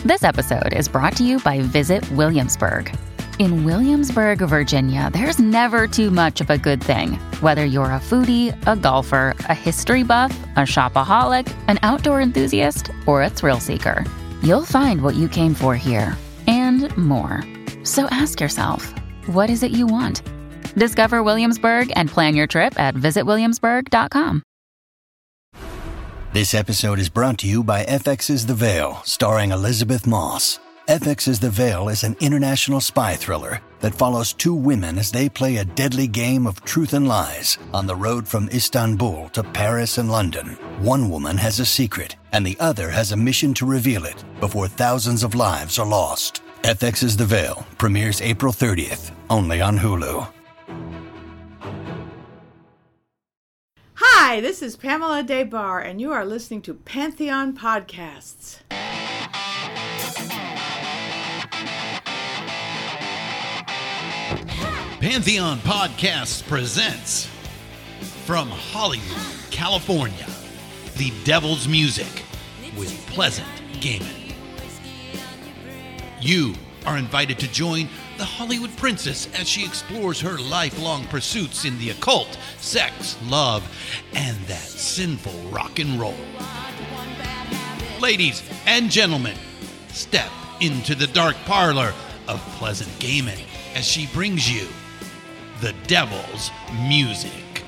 This episode is brought to you by Visit Williamsburg. In Williamsburg, Virginia, there's never too much of a good thing. Whether you're a foodie, a golfer, a history buff, a shopaholic, an outdoor enthusiast, or a thrill seeker, you'll find what you came for here and more. So ask yourself, what is it you want? Discover Williamsburg and plan your trip at visitwilliamsburg.com. This episode is brought to you by FX's The Veil, starring Elizabeth Moss. FX's The Veil is an international spy thriller that follows two women as they play a deadly game of truth and lies on the road from Istanbul to Paris and London. One woman has a secret, and the other has a mission to reveal it before thousands of lives are lost. FX's The Veil premieres April 30th, only on Hulu. Hi, this is Pamela Des Barres, and you are listening to Pantheon Podcasts. Pantheon Podcasts presents from Hollywood, California, The Devil's Music with Pleasant Gehman. You are invited to join the Hollywood princess as she explores her lifelong pursuits in the occult, sex, love, and that sinful rock and roll. Ladies and gentlemen, step into the dark parlor of Pleasant Gehman as she brings you The Devil's Music.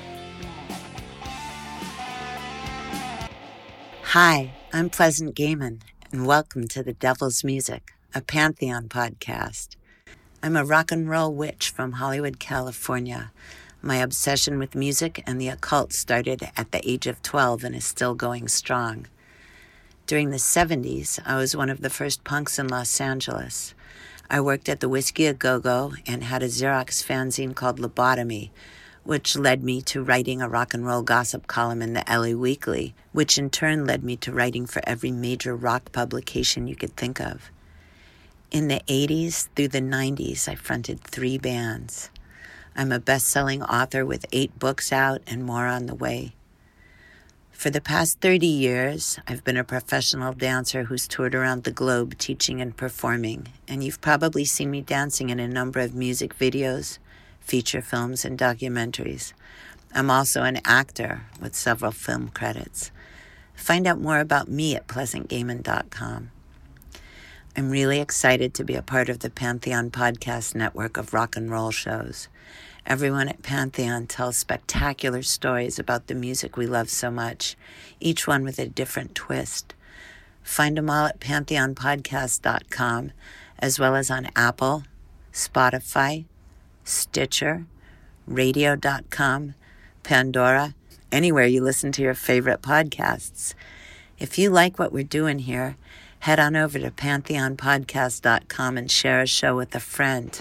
Hi, I'm Pleasant Gehman, and welcome to The Devil's Music, a Pantheon podcast. I'm a rock and roll witch from Hollywood, California. My obsession with music and the occult started at the age of 12 and is still going strong. During the 70s, I was one of the first punks in Los Angeles. I worked at the Whiskey A Go-Go and had a Xerox fanzine called Lobotomy, which led me to writing a rock and roll gossip column in the LA Weekly, which in turn led me to writing for every major rock publication you could think of. In the 80s through the 90s, I fronted 3 bands. I'm a best-selling author with 8 books out and more on the way. For the past 30 years, I've been a professional dancer who's toured around the globe teaching and performing, and you've probably seen me dancing in a number of music videos, feature films, and documentaries. I'm also an actor with several film credits. Find out more about me at pleasantgehman.com. I'm really excited to be a part of the Pantheon Podcast network of rock and roll shows. Everyone at Pantheon tells spectacular stories about the music we love so much, each one with a different twist. Find them all at pantheonpodcast.com, as well as on Apple, Spotify, Stitcher, radio.com, Pandora, anywhere you listen to your favorite podcasts. If you like what we're doing here, head on over to pantheonpodcast.com and share a show with a friend.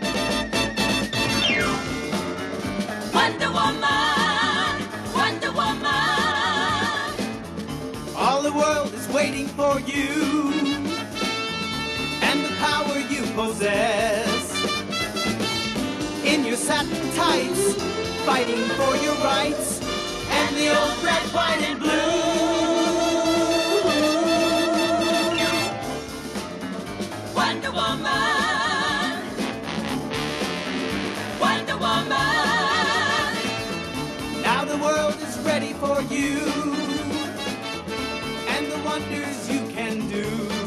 Wonder Woman, Wonder Woman. All the world is waiting for you and the power you possess. In your satin tights, fighting for your rights and the old red, white, and blue. Wonder Woman, Wonder Woman. Now the world is ready for you and the wonders you can do.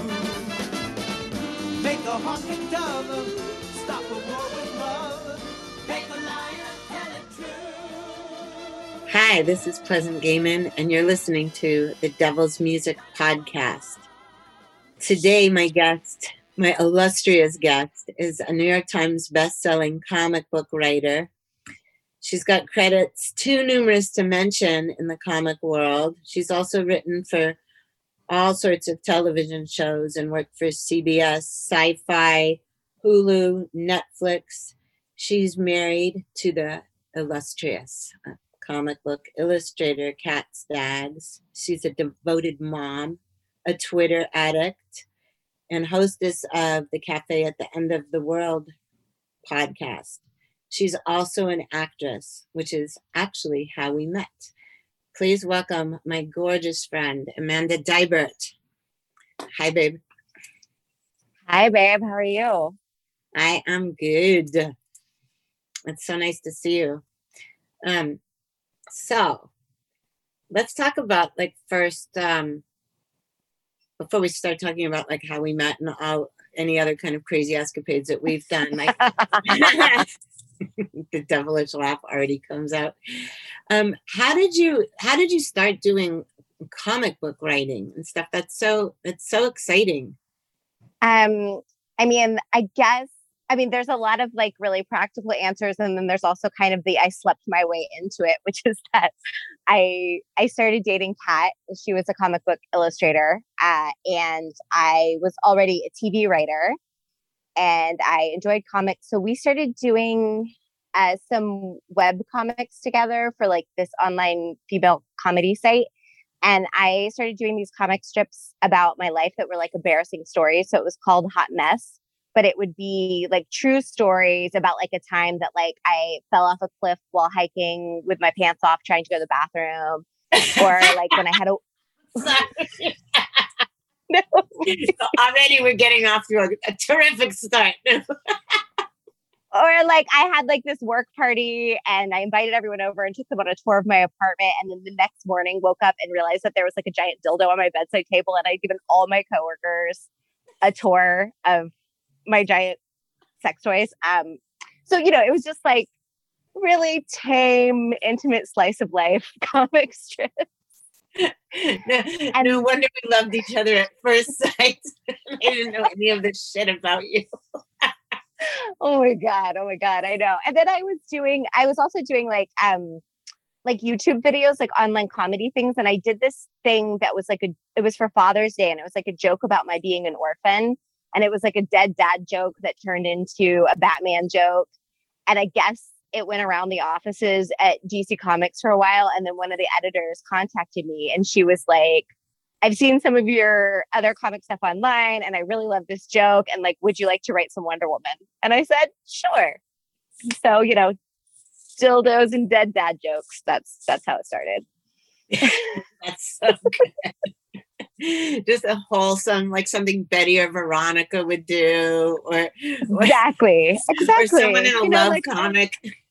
Make a hawk and dove, stop a war with love, make a liar tell it true. Hi, this is Pleasant Gehman, and you're listening to the Devil's Music podcast. Today, my illustrious guest, is a New York Times best-selling comic book writer. She's got credits too numerous to mention in the comic world. She's also written for all sorts of television shows and worked for CBS, Sci-Fi, Hulu, Netflix. She's married to the illustrious comic book illustrator Kat Staggs. She's a devoted mom, a Twitter addict, and hostess of the Cafe at the End of the World podcast. She's also an actress, which is actually how we met. Please welcome my gorgeous friend, Amanda Deibert. Hi, babe. Hi, babe. How are you? I am good. It's so nice to see you. So let's talk about like first, before we start talking about like how we met and all any other kind of crazy escapades that we've done. Like the devilish laugh already comes out. How did you start doing comic book writing and stuff? It's so exciting. There's a lot of like really practical answers, and then there's also kind of the I slept my way into it, which is that I started dating Kat. She was a comic book illustrator, and I was already a TV writer, and I enjoyed comics. So we started doing some web comics together for like this online female comedy site. And I started doing these comic strips about my life that were like embarrassing stories. So it was called Hot Mess, but it would be like true stories about like a time that like I fell off a cliff while hiking with my pants off, trying to go to the bathroom, or like when I had a. No. So already we're getting off to a terrific start. Or like I had like this work party and I invited everyone over and took them on a tour of my apartment. And then the next morning woke up and realized that there was like a giant dildo on my bedside table. And I'd given all my coworkers a tour of my giant sex toys. So, it was just like really tame, intimate slice of life comic strips. No wonder we loved each other at first sight. I didn't know any of this shit about you. Oh my God, I know. And then I was also doing like YouTube videos, like online comedy things. And I did this thing that was it was for Father's Day, and it was like a joke about my being an orphan. And it was like a dead dad joke that turned into a Batman joke. And I guess it went around the offices at DC Comics for a while. And then one of the editors contacted me and she was like, I've seen some of your other comic stuff online and I really love this joke. And like, would you like to write some Wonder Woman? And I said, sure. So, dildos and dead dad jokes. That's how it started. That's so good. Just a wholesome, like something Betty or Veronica would do, or exactly, or someone in a love comic.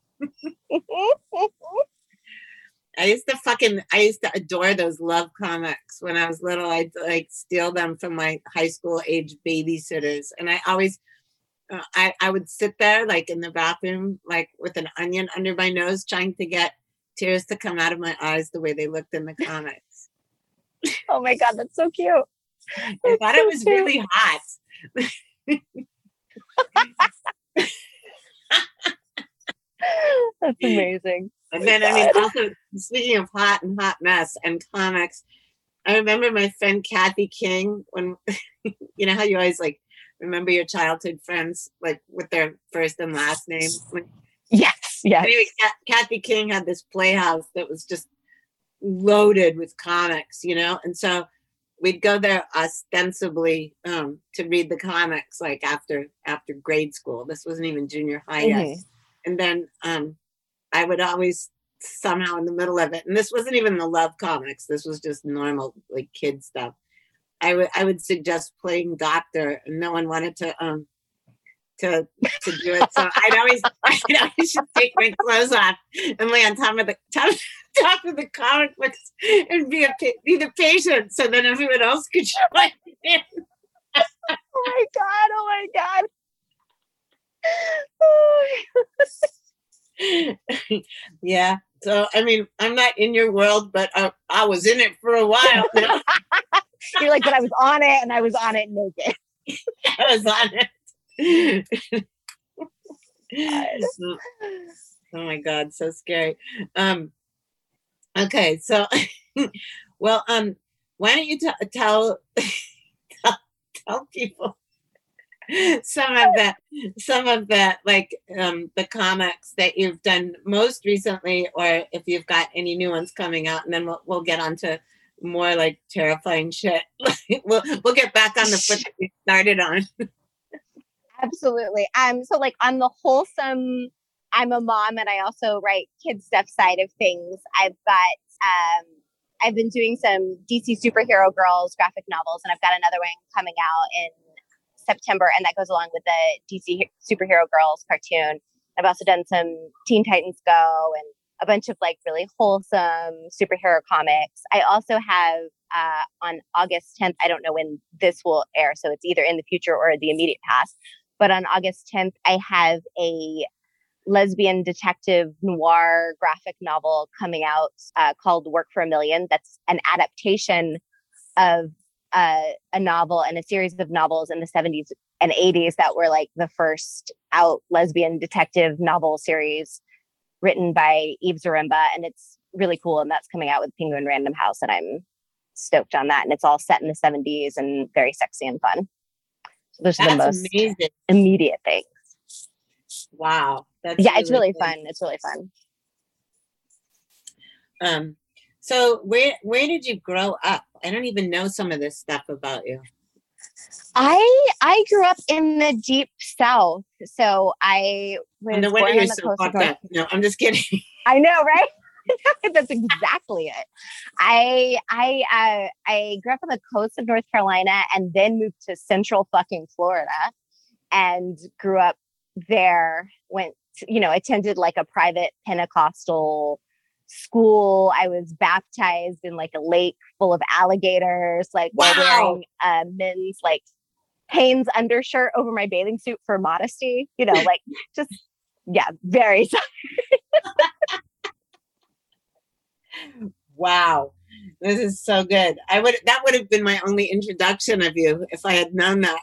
I used to adore those love comics when I was little. I'd like steal them from my high school age babysitters, and I always. I would sit there like in the bathroom, like with an onion under my nose, trying to get tears to come out of my eyes the way they looked in the comics. Oh my God, that's so cute. I thought it was really hot. That's amazing. And then, also speaking of hot and hot mess and comics, I remember my friend Kathy King when, how you always like, remember your childhood friends, like with their first and last name? Yes. Anyway, Kathy King had this playhouse that was just loaded with comics, and so we'd go there ostensibly to read the comics, like after grade school. This wasn't even junior high yet. And then I would always somehow in the middle of it, and this wasn't even the love comics, this was just normal like kid stuff. I would suggest playing doctor, and no one wanted to do it. So I'd always just take my clothes off and lay on top of the comic books and be the patient, so then everyone else could join in. Oh my God! Yeah. So I'm not in your world, but I was in it for a while now. You're like, but I was on it, and I was on it naked. I was on it. Oh my God, so scary. Okay, so well, why don't you tell people some of that like the comics that you've done most recently, or if you've got any new ones coming out, and then we'll get on to more like terrifying shit. we'll get back on the foot that we started on. Absolutely. So like on the wholesome, I'm a mom and I also write kids stuff side of things. I've been doing some DC superhero girls graphic novels, and I've got another one coming out in September, and that goes along with the DC Superhero Girls cartoon. I've also done some Teen Titans Go and a bunch of like really wholesome superhero comics. I also have on August 10th, I don't know when this will air, so it's either in the future or the immediate past, but on August 10th, I have a lesbian detective noir graphic novel coming out called Work for a Million. That's an adaptation of a novel and a series of novels in the 70s and 80s that were like the first out lesbian detective novel series written by Eve Zaremba. And it's really cool. And that's coming out with Penguin Random House. And I'm stoked on that. And it's all set in the 70s and very sexy and fun. So those are the most amazing. Immediate things. Wow. That's it's really fun. It's really fun. So where did you grow up? I don't even know some of this stuff about you. I grew up in the deep South, so I was no born wonder you're on the so coast of fucked North. up. No, I'm just kidding. I know, right? That's exactly it. I grew up on the coast of North Carolina and then moved to central fucking Florida and grew up there. Attended like a private Pentecostal school. I was baptized in like a lake full of alligators, like while wearing men's like Hanes undershirt over my bathing suit for modesty. Very. Wow, this is so good. That would have been my only introduction of you if I had known that.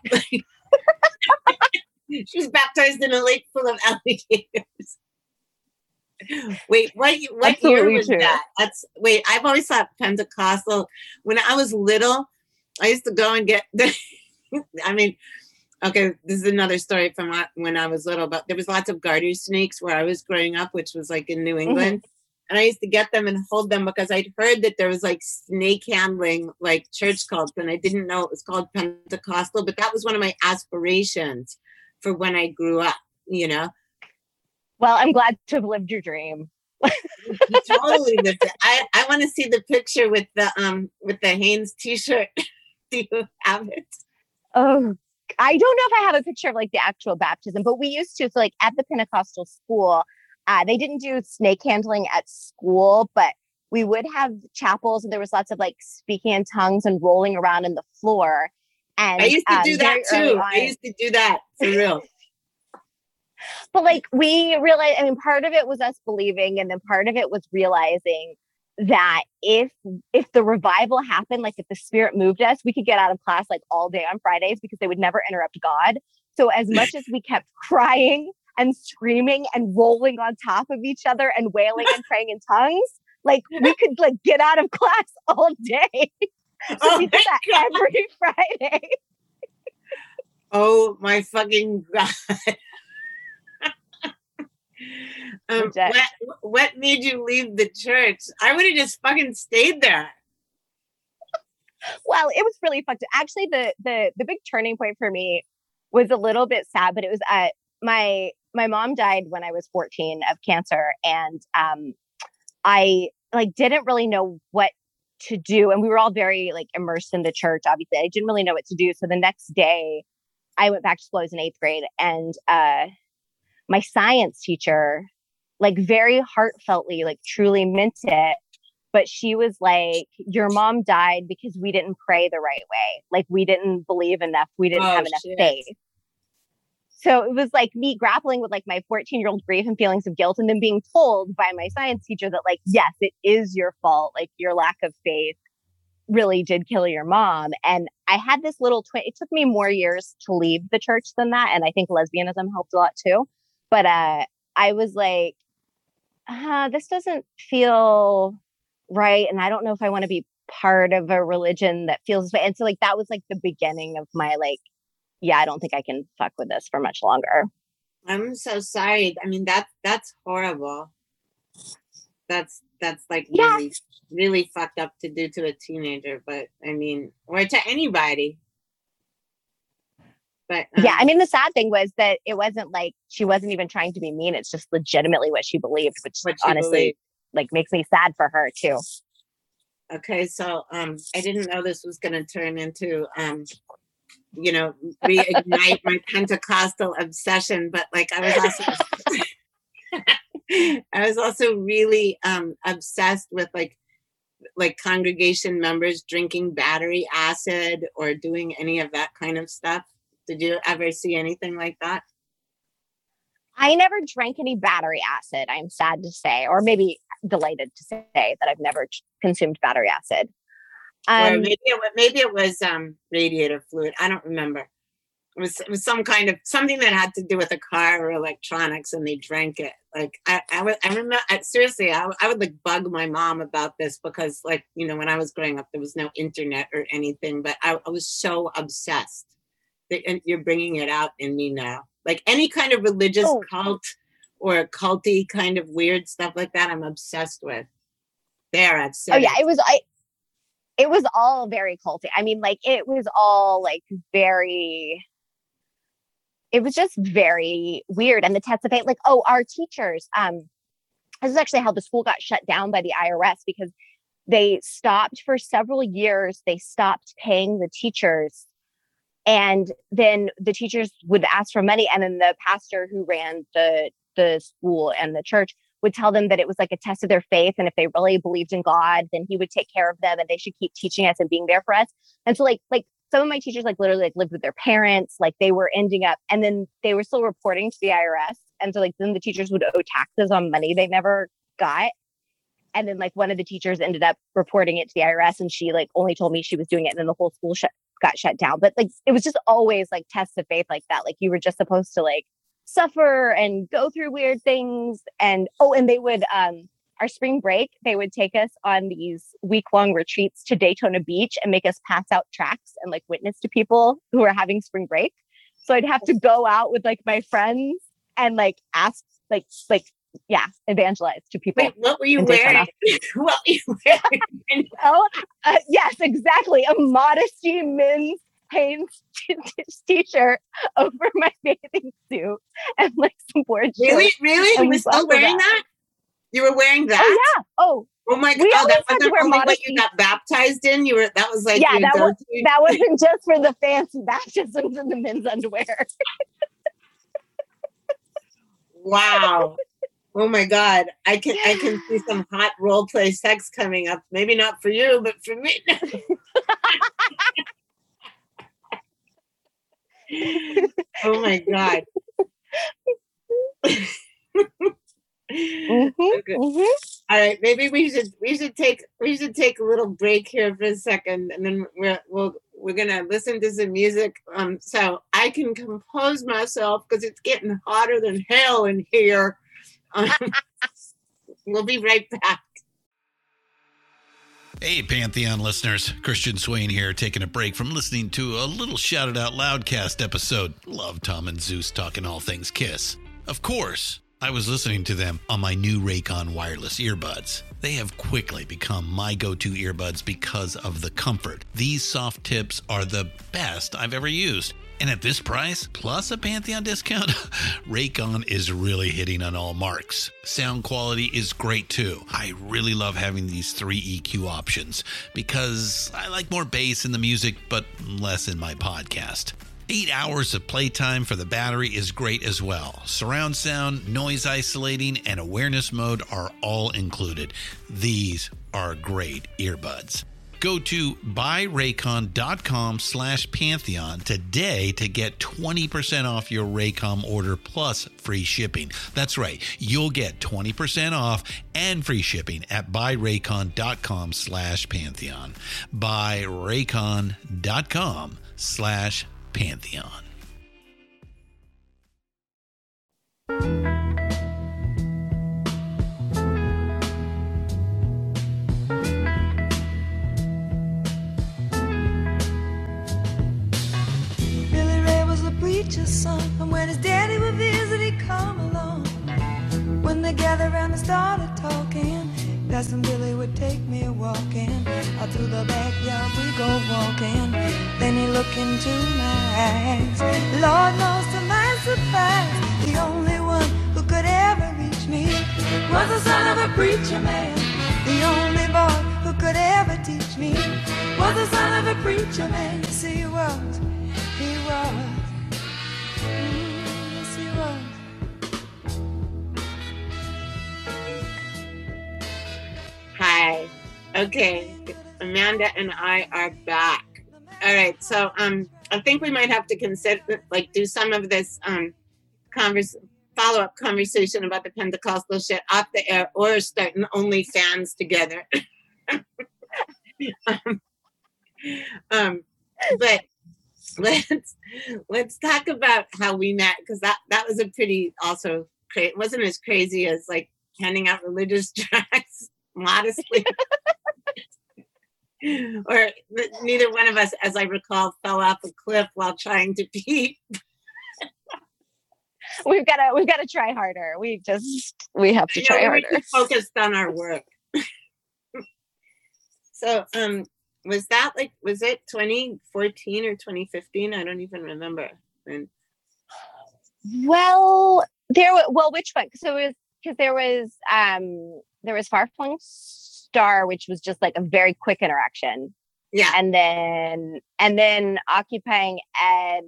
She was baptized in a lake full of alligators. Wait, what year was that? I've always thought Pentecostal. When I was little, I used to go and get okay, this is another story from when I was little, but there was lots of garter snakes where I was growing up, which was like in New England. And I used to get them and hold them because I'd heard that there was like snake handling, like church cults, and I didn't know it was called Pentecostal, but that was one of my aspirations for when I grew up, Well, I'm glad to have lived your dream. You totally lived it. I want to see the picture with the Hanes t-shirt. Do you have it? Oh, I don't know if I have a picture of like the actual baptism, but we used to. So like at the Pentecostal school, they didn't do snake handling at school, but we would have chapels, and there was lots of like speaking in tongues and rolling around in the floor. And I used to do that too. I used to do that for real. But like we realized, part of it was us believing, and then part of it was realizing that if the revival happened, like if the Spirit moved us, we could get out of class like all day on Fridays because they would never interrupt God. So as much as we kept crying and screaming and rolling on top of each other and wailing and praying in tongues, like we could like get out of class all day. So we did that every Friday. Oh my fucking God. What made you leave the church? I would have just fucking stayed there. Well, it was really fucked up. Actually, the big turning point for me was a little bit sad, but it was my mom died when I was 14 of cancer, and I like didn't really know what to do, and we were all very like immersed in the church. Obviously, I didn't really know what to do. So the next day, I went back to school. I was in 8th grade, and my science teacher, like very heartfeltly, like truly meant it. But she was like, your mom died because we didn't pray the right way. Like we didn't believe enough. We didn't have enough faith. So it was like me grappling with like my 14-year-old grief and feelings of guilt, and then being told by my science teacher that like, yes, it is your fault. Like your lack of faith really did kill your mom. And I had this little it took me more years to leave the church than that. And I think lesbianism helped a lot too. But I was like, this doesn't feel right. And I don't know if I want to be part of a religion that feels this way. And so like, that was like the beginning of my like, yeah, I don't think I can fuck with this for much longer. I'm so sorry. I mean, that's horrible. That's like really, really fucked up to do to a teenager, but I mean, or to anybody. But yeah, I mean, the sad thing was that it wasn't like she wasn't even trying to be mean. It's just legitimately what she believed, which honestly like makes me sad for her too. Okay, so I didn't know this was going to turn into reignite my Pentecostal obsession. But like, I was also really obsessed with like congregation members drinking battery acid or doing any of that kind of stuff. Did you ever see anything like that? I never drank any battery acid, I'm sad to say, or maybe delighted to say that I've never consumed battery acid. Or maybe it was radiator fluid. I don't remember. It was some kind of something that had to do with a car or electronics, and they drank it. Like I remember, seriously, I would like bug my mom about this because, like, when I was growing up, there was no internet or anything, but I was so obsessed. And you're bringing it out in me now. Like any kind of religious cult or culty kind of weird stuff like that, I'm obsessed with. There, I've said. Oh yeah, it was all very culty. I mean, like it was all like very. It was just very weird. And the test of faith, like, our teachers, this is actually how the school got shut down by the IRS because they stopped for several years. They stopped paying the teachers. And then the teachers would ask for money. And then the pastor who ran the school and the church would tell them that it was like a test of their faith. And if they really believed in God, then he would take care of them and they should keep teaching us and being there for us. And so like some of my teachers like literally like lived with their parents, like they were ending up, and then they were still reporting to the IRS. And so like then the teachers would owe taxes on money they never got. And then like one of the teachers ended up reporting it to the IRS and she like only told me she was doing it. And then the whole school got shut down. But like, it was just always like tests of faith like that. Like you were just supposed to like suffer and go through weird things. And, and they would, our spring break, they would take us on these week-long retreats to Daytona Beach and make us pass out tracts and like witness to people who were having spring break. So I'd have to go out with like my friends and ask evangelize to people. Wait, what were you wearing? What were you wearing? Yes, exactly. A Modesty men's Hanes t-shirt over my bathing suit and some board shorts. Really? You were still wearing that? You were wearing that? Oh yeah. Oh my God! That wasn't only what you got baptized in. That was like that wasn't just for the fancy baptisms in the men's underwear. Wow. Oh my God. I can see some hot role play sex coming up. Maybe not for you, but for me. Oh my God. Okay. All right, maybe we should take a little break here for a second, and then we're gonna listen to some music, so I can compose myself because it's getting hotter than hell in here. We'll be right back. Hey, Pantheon listeners, Christian Swain here, taking a break from listening to a little Shout It Out Loudcast episode. Love Tom and Zeus talking all things Kiss. Of course, I was listening to them on my new Raycon wireless earbuds. They have quickly become my go-to earbuds because of the comfort. These soft tips are the best I've ever used. And at this price, plus a Pantheon discount, Raycon is really hitting on all marks. Sound quality is great too. I really love having these 3 EQ options because I like more bass in the music, but less in my podcast. 8 hours of playtime for the battery is great as well. Surround sound, noise isolating, and awareness mode are all included. These are great earbuds. Go to buyraycon.com/Pantheon today to get 20% off your Raycom order plus free shipping. That's right. You'll get 20% off and free shipping at buyraycon.com/Pantheon. buyraycon.com/Pantheon. Billy Ray was a preacher's son, and when his daddy would visit, he'd come along. When they gathered around and started talking, Cousin Billy would take me walking. Out through the backyard we go walking. Then he looked into my eyes. Lord knows to my surprise, the only one who could ever reach me was the son of a preacher man. The only boy who could ever teach me was the son of a preacher man. Yes, he was. Okay, Amanda and I are back. All right, so I think we might have to consider, do some of this follow-up conversation about the Pentecostal shit off the air, or starting OnlyFans together. But let's talk about how we met, because that was a pretty also it wasn't as crazy as like handing out religious tracts modestly. Or neither one of us, as I recall, fell off a cliff while trying to pee. We've got to try harder. We have to try harder. We're focused on our work. So was it 2014 or 2015? I don't even remember. Well, which one? So it was because there was Far Flung Star, which was just like a very quick interaction. Yeah. And then Occupying Ed,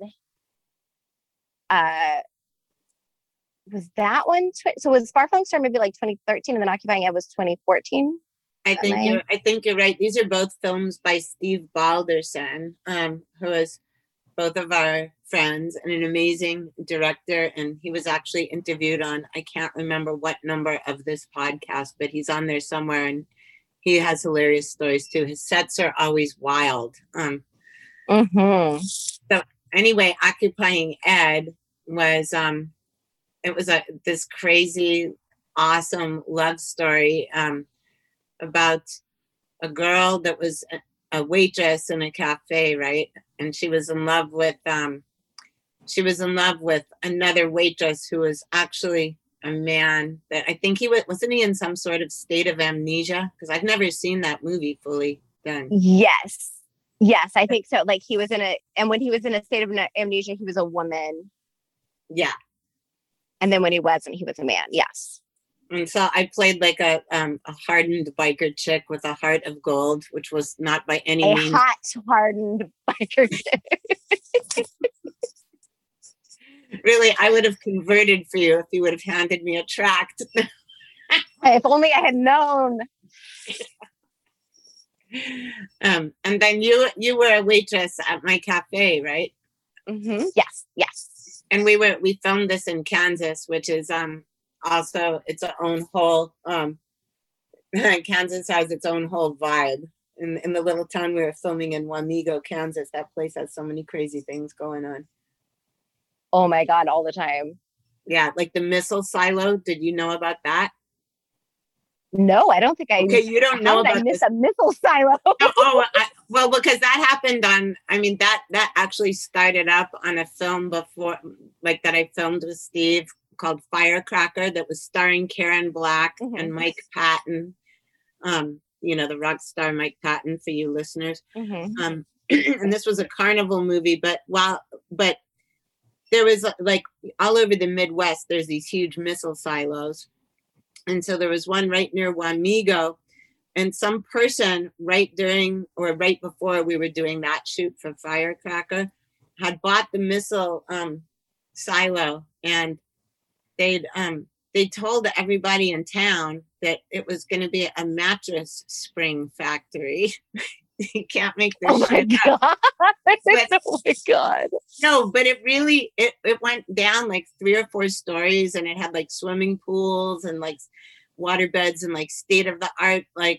was that one? So was Far Flung Star maybe like 2013, and then Occupying Ed was 2014? I think you're right. These are both films by Steve Balderson, who is both of our friends and an amazing director. And he was actually interviewed on, I can't remember what number of this podcast, but he's on there somewhere, and he has hilarious stories too. His sets are always wild. So anyway, Occupying Ed was it was this crazy, awesome love story about a girl that was a waitress in a cafe, right? And she was in love with another waitress who was actually a man that I think wasn't he in some sort of state of amnesia? Because I've never seen that movie fully done. Yes, I think so. Like and when he was in a state of amnesia, he was a woman. Yeah. And then when he wasn't, he was a man. Yes. And so I played like a hardened biker chick with a heart of gold, which was not by any means a hot hardened biker chick. Really, I would have converted for you if you would have handed me a tract. If only I had known. And then you were a waitress at my cafe, right? Mm-hmm. Yes. And we filmed this in Kansas, which is also its own whole Kansas has its own whole vibe. In the little town we were filming in Wamego, Kansas, that place has so many crazy things going on. Oh my God, all the time. Yeah, like the missile silo. Did you know about that? No, I don't think I. Okay, you don't know about I miss a missile silo. Well, because that happened that actually started up on a film before, like that I filmed with Steve called Firecracker, that was starring Karen Black and Mike Patton. The rock star Mike Patton, for you listeners. And this was a carnival movie, but there was like all over the Midwest, there's these huge missile silos. And so there was one right near Wamego, and some person right before we were doing that shoot for Firecracker had bought the missile silo, and they told everybody in town that it was going to be a mattress spring factory. You can't make this shit up. Oh my God. No, but it really, it went down like 3 or 4 stories, and it had like swimming pools and like water beds and like state of the art, like,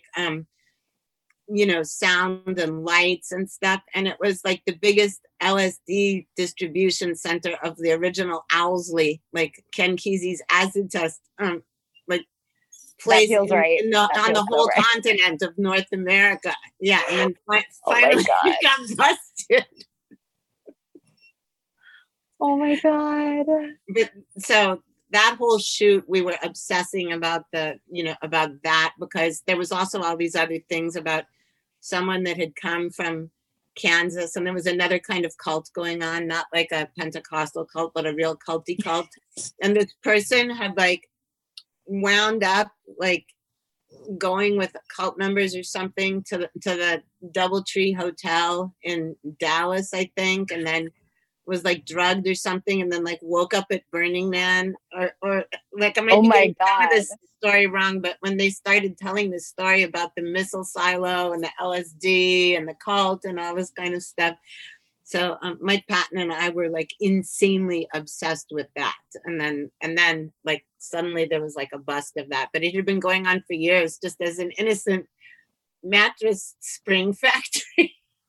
sound and lights and stuff. And it was like the biggest LSD distribution center of the original Owsley, like Ken Kesey's acid test, place on the whole continent of North America. Yeah, and then finally it got busted. Oh my God. But so that whole shoot, we were obsessing about about that, because there was also all these other things about someone that had come from Kansas, and there was another kind of cult going on, not like a Pentecostal cult, but a real culty cult. And this person had like wound up like going with cult members or something to the DoubleTree Hotel in Dallas, I think, and then was like drugged or something, and then like woke up at Burning Man, or like I might Oh be my getting some of God. this story wrong, but when they started telling this story about the missile silo and the LSD and the cult and all this kind of stuff. So Mike Patton and I were like insanely obsessed with that, and then like suddenly there was like a bust of that, but it had been going on for years, just as an innocent mattress spring factory.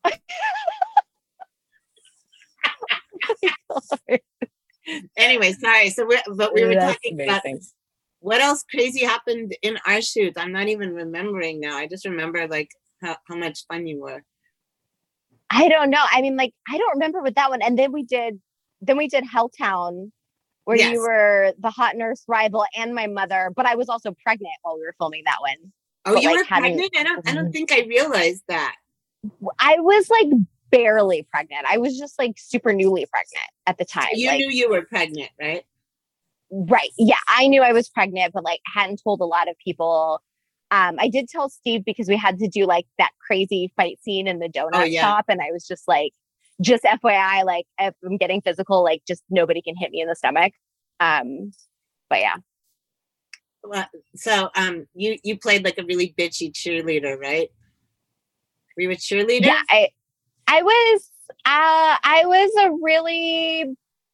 Anyway, sorry. So we were That's talking about amazing. what else crazy happened in our shoot. I'm not even remembering now. I just remember like how much fun you were. I don't know. I mean, like, I don't remember with that one. And then we did Helltown, where Yes. you were the hot nurse rival and my mother, but I was also pregnant while we were filming that one. Oh, But, you like, were pregnant? I don't think I realized that. I was like barely pregnant. I was just like super newly pregnant at the time. You like, knew you were pregnant, right? Right. Yeah, I knew I was pregnant, but like hadn't told a lot of people. I did tell Steve because we had to do like that crazy fight scene in the donut shop, and I was just like, just FYI, like if I'm getting physical, like just nobody can hit me in the stomach. But yeah. Well, so you played like a really bitchy cheerleader, right? Were you a cheerleader? Yeah, I was a really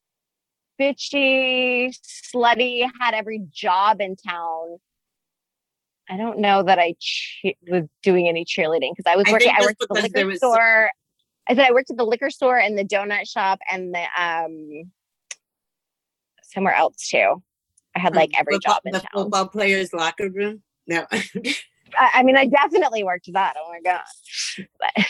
bitchy, slutty, had every job in town. I don't know that I was doing any cheerleading because I was working. I worked at the liquor store. I said I worked at the liquor store and the donut shop and the somewhere else too. I had like every job in town. The football players' locker room. No. I mean, I definitely worked that. Oh my gosh! But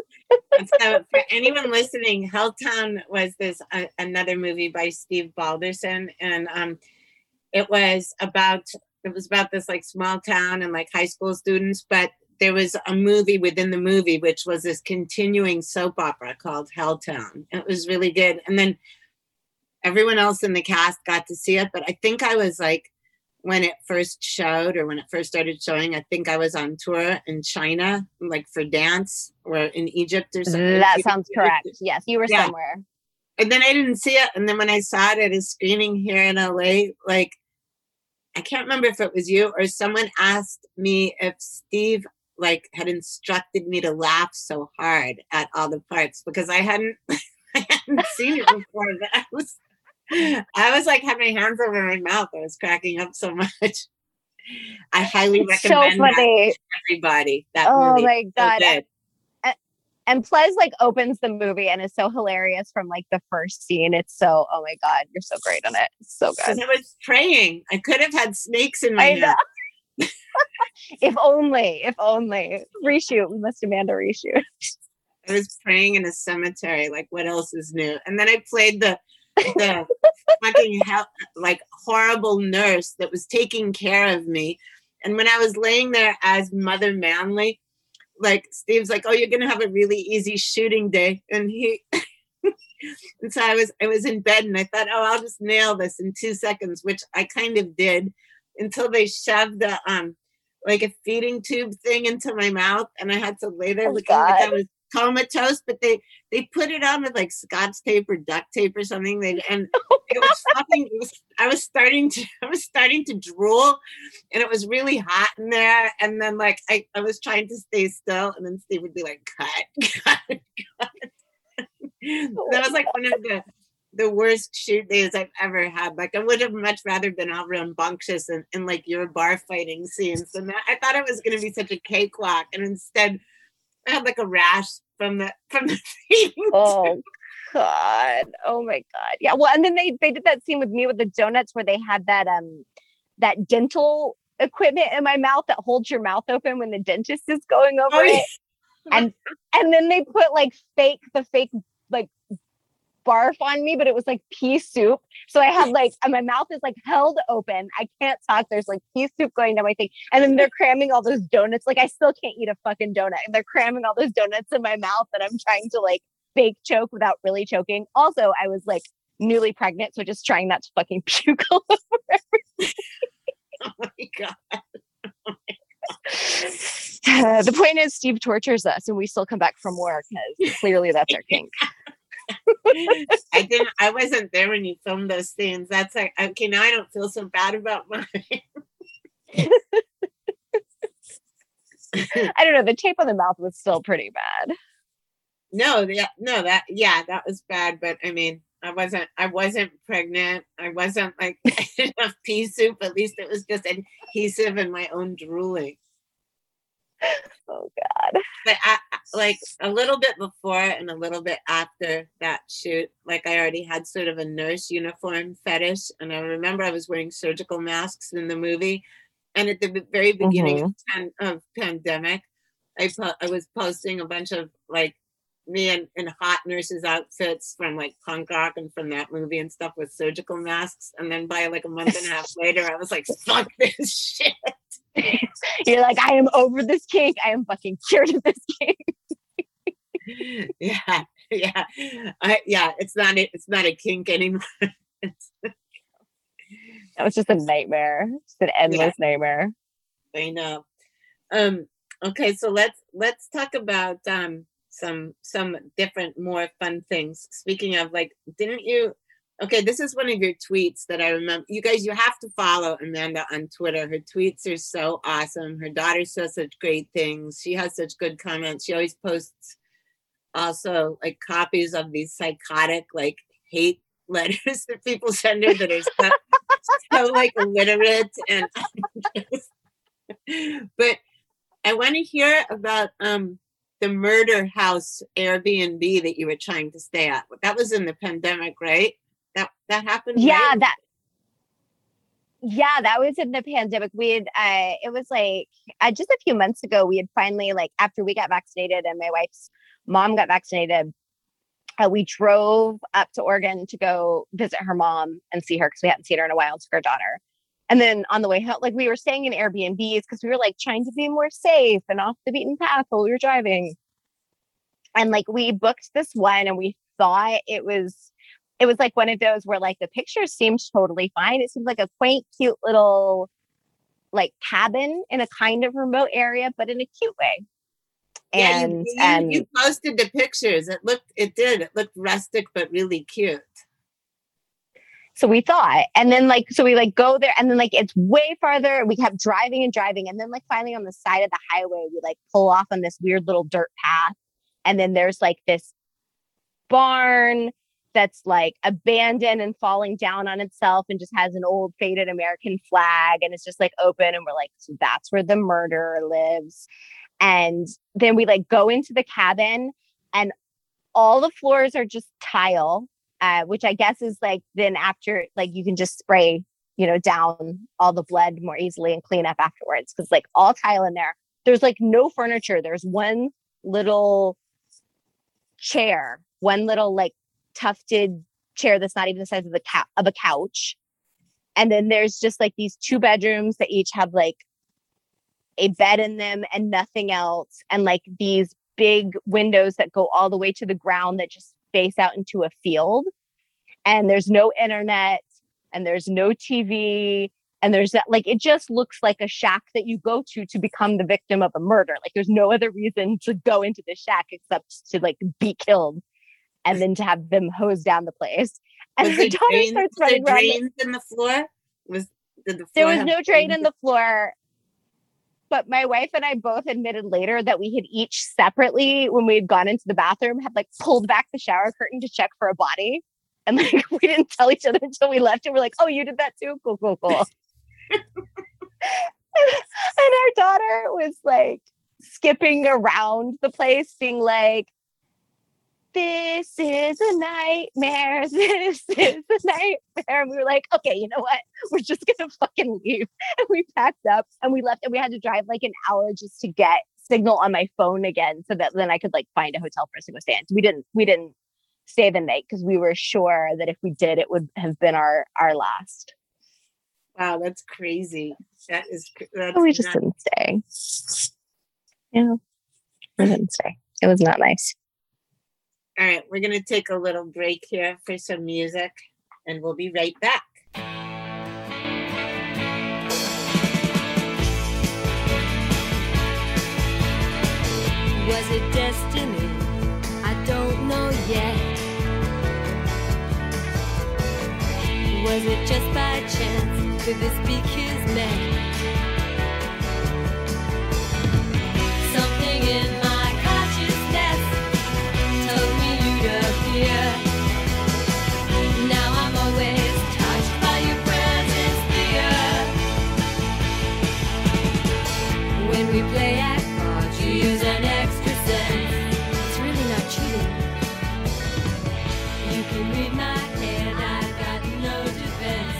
so for anyone listening, Helltown was this another movie by Steve Balderson, and it was about this like small town and like high school students, but there was a movie within the movie which was this continuing soap opera called Helltown. It was really good, and then everyone else in the cast got to see it, but I think I was like, when it first showed or when it first started showing, I think I was on tour in China, like for dance or in Egypt or something. That sounds correct. Yes, you were somewhere. And then I didn't see it. And then when I saw it at a screening here in LA, like, I can't remember if it was you or someone asked me if Steve like had instructed me to laugh so hard at all the parts because I hadn't seen it before. But I was like, had my hands over my mouth. I was cracking up so much. I highly recommend that to everybody. That movie. My God. So good. And Ples like opens the movie and is so hilarious from like the first scene. It's so, oh my God, you're so great on it. It's so good. I was praying. I could have had snakes in my hand. If only. Reshoot. We must demand a reshoot. I was praying in a cemetery. Like, what else is new? And then I played the fucking like horrible nurse that was taking care of me. And when I was laying there as Mother Manley, like Steve's like, oh, you're gonna have a really easy shooting day. And he and so I was in bed and I thought, oh, I'll just nail this in 2 seconds, which I kind of did until they shoved a like a feeding tube thing into my mouth and I had to lay there looking like I was comatose, but they put it on with like Scotch tape or duct tape or something. And it was fucking. I was starting to drool, and it was really hot in there. And then like I was trying to stay still, and then Steve would be like, "Cut." That was like one of the worst shoot days I've ever had. Like I would have much rather been all rambunctious in like your bar fighting scenes, and I thought it was going to be such a cakewalk, and instead. I had like a rash from the feeding. Oh God. Oh my God. Yeah. Well, and then they did that scene with me with the donuts where they had that dental equipment in my mouth that holds your mouth open when the dentist is going over it. And then they put like the fake like barf on me, but it was like pea soup. So I had like my mouth is like held open. I can't talk. There's like pea soup going down my thing. And then they're cramming all those donuts. Like I still can't eat a fucking donut. And they're cramming all those donuts in my mouth that I'm trying to like fake choke without really choking. Also, I was like newly pregnant. So just trying not to fucking puke all over everything. Oh my God. The point is Steve tortures us and we still come back from work because clearly that's our kink. I wasn't there when you filmed those scenes. That's like, okay, now I don't feel so bad about mine. I don't know. The tape on the mouth was still pretty bad. That was bad. But I mean, I wasn't pregnant. I wasn't like enough pea soup. At least it was just adhesive and my own drooling. Oh God. But like a little bit before and a little bit after that shoot, like I already had sort of a nurse uniform fetish. And I remember I was wearing surgical masks in the movie. And at the very beginning of pandemic, I was posting a bunch of like me in hot nurses outfits from like punk rock and from that movie and stuff with surgical masks. And then by like a month and a half later, I was like, fuck this shit. You're like, I am over this kink. I am fucking cured of this kink. Yeah. It's not a kink anymore. That was just a nightmare. Just an endless nightmare. I know. Okay, so let's talk about some different, more fun things. Speaking of, like, didn't you? Okay, this is one of your tweets that I remember. You guys, you have to follow Amanda on Twitter. Her tweets are so awesome. Her daughter says such great things. She has such good comments. She always posts also like copies of these psychotic like hate letters that people send her that are so like illiterate and but I want to hear about the murder house Airbnb that you were trying to stay at. That was in the pandemic, right? That happened. Yeah, right? that was in the pandemic. We had it was like just a few months ago, we had finally, like, after we got vaccinated and my wife's mom got vaccinated, we drove up to Oregon to go visit her mom and see her because we hadn't seen her in a while, and took her daughter. And then on the way home, like, we were staying in Airbnbs because we were like trying to be more safe and off the beaten path while we were driving. And like, we booked this one and we thought it was like one of those where like the pictures seemed totally fine. It seemed like a quaint, cute little like cabin in a kind of remote area, but in a cute way. And you posted the pictures. It looked rustic, but really cute. So we thought, and then like, so we like go there, and then like it's way farther. We kept driving and driving, and then like finally on the side of the highway, we like pull off on this weird little dirt path, and then there's like this barn that's like abandoned and falling down on itself, and just has an old faded American flag, and it's just like open, and we're like, so that's where the murderer lives. And then we like go into the cabin, and all the floors are just tile. Which I guess is like, then after, like, you can just spray, down all the blood more easily and clean up afterwards. Cause like all tile in there, there's like no furniture. There's one little chair, one little like tufted chair that's not even the size of a couch. And then there's just like these 2 bedrooms that each have like a bed in them and nothing else. And like these big windows that go all the way to the ground that just face out into a field, and there's no internet and there's no TV, and there's that, like, it just looks like a shack that you go to become the victim of a murder. Like, there's no other reason to go into the shack except to like be killed, and then to have them hose down the place. And her daughter starts running around. Drains in the floor? There was no drain in the floor. But my wife and I both admitted later that we had each separately, when we had gone into the bathroom, had like pulled back the shower curtain to check for a body. And like, we didn't tell each other until we left. And we're like, oh, you did that too? Cool. And our daughter was like skipping around the place being like, this is a nightmare. This is a nightmare. And we were like, okay, you know what? We're just going to fucking leave. And we packed up and we left, and we had to drive like an hour just to get signal on my phone again, so that then I could like find a hotel for us to go stay in. We didn't stay the night because we were sure that if we did, it would have been our last. Wow, that's crazy. We just didn't stay. Yeah, we didn't stay. It was not nice. All right, we're going to take a little break here for some music, and we'll be right back. Was it destiny? I don't know yet. Was it just by chance? Could this be kismet? Something in my consciousness told me you'd appear. Now I'm always touched by your presence here. When we play at cards, you use an extra sense. It's really not cheating. You can read my head, I've got no defense.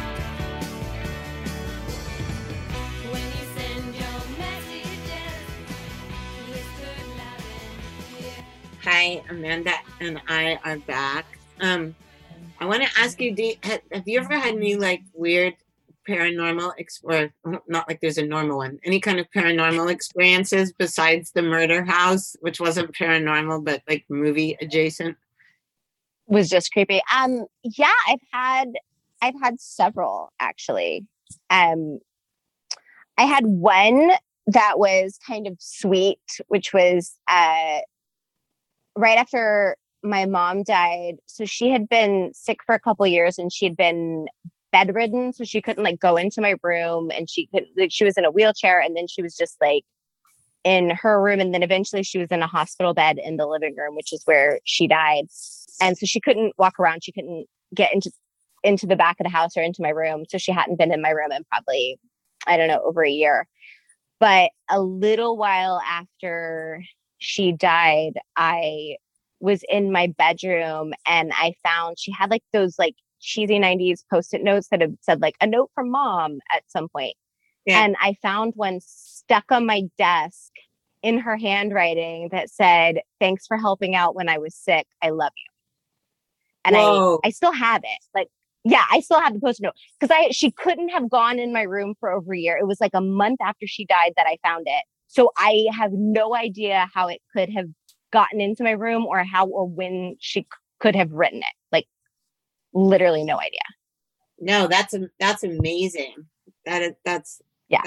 When you send your messages, whispered loud and clear. Hi, Amanda and I are back. I want to ask you, have you ever had any like weird paranormal or not like there's a normal one, any kind of paranormal experiences besides the murder house, which wasn't paranormal but like movie adjacent? Was just creepy. Yeah, I've had several actually. I had one that was kind of sweet, which was right after my mom died. So she had been sick for a couple of years and she had been bedridden, so she couldn't like go into my room, and she was in a wheelchair, and then she was just like in her room, and then eventually she was in a hospital bed in the living room, which is where she died. And so she couldn't walk around, she couldn't get into the back of the house or into my room, so she hadn't been in my room in probably, I don't know, over a year. But a little while after she died, I was in my bedroom and I found she had like those like cheesy 90s post-it notes that had said like a note from mom at some point. Yeah. And I found one stuck on my desk in her handwriting that said, "Thanks for helping out when I was sick. I love you." And I still have it. Like, yeah, I still have the post-it note because she couldn't have gone in my room for over a year. It was like a month after she died that I found it. So I have no idea how it could have gotten into my room or how or when she could have written it. Like, literally no idea. No, that's amazing. That's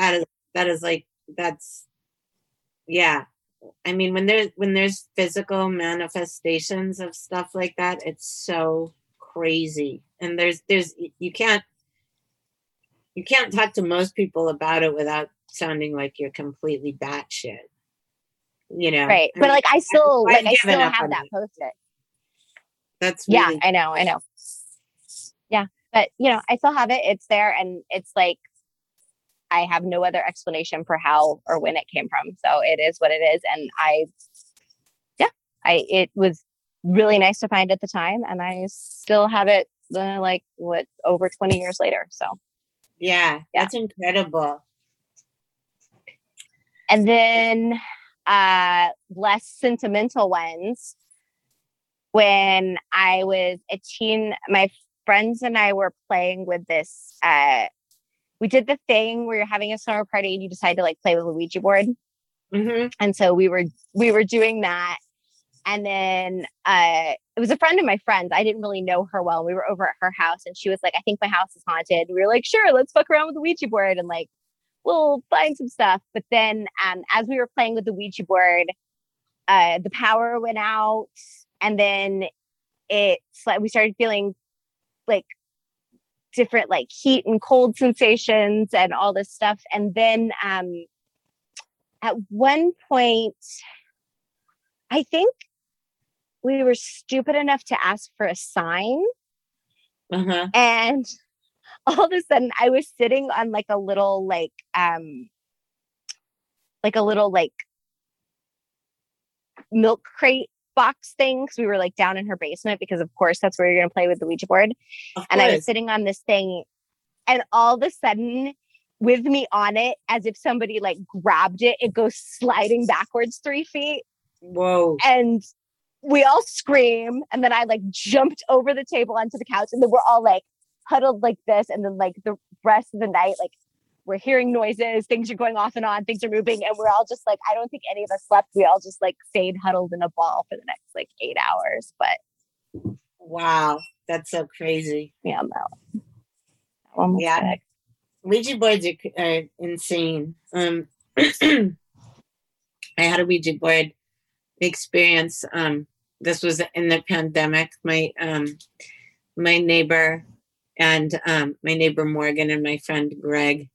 yeah. I mean, when there's physical manifestations of stuff like that, it's so crazy. And there's you can't talk to most people about it without sounding like you're completely batshit. You know, right? But like, I still have that post-it. That's really yeah, I know. Yeah, but you know, I still have it. It's there, and it's like I have no other explanation for how or when it came from. So it is what it is, and it was really nice to find at the time, and I still have it. Over 20 years later. So yeah, that's incredible. And then less sentimental ones. When I was a teen, my friends and I were playing with this. We did the thing where you're having a summer party and you decide to like play with a Ouija board. Mm-hmm. And so we were doing that. And then it was a friend of my friend's. I didn't really know her well. We were over at her house and she was like, "I think my house is haunted." We were like, "Sure, let's fuck around with the Ouija board and like we'll find some stuff." But then as we were playing with the Ouija board, the power went out, and then we started feeling like different like heat and cold sensations and all this stuff. And then at one point, I think we were stupid enough to ask for a sign. Uh-huh. And all of a sudden I was sitting on like a little milk crate box thing, because we were like down in her basement, because of course that's where you're going to play with the Ouija board. And I was sitting on this thing, and all of a sudden with me on it, as if somebody like grabbed it, it goes sliding backwards 3 feet. Whoa. And we all scream, and then I like jumped over the table onto the couch, and then we're all like huddled like this, and then like the rest of the night, like we're hearing noises, things are going off and on, things are moving, and we're all just like, I don't think any of us slept. We all just like stayed huddled in a ball for the next like 8 hours. But wow, that's so crazy. Yeah, no. Yeah, Ouija boards are insane. I had a Ouija board experience. This was in the pandemic. My neighbor and my neighbor Morgan and my friend Greg.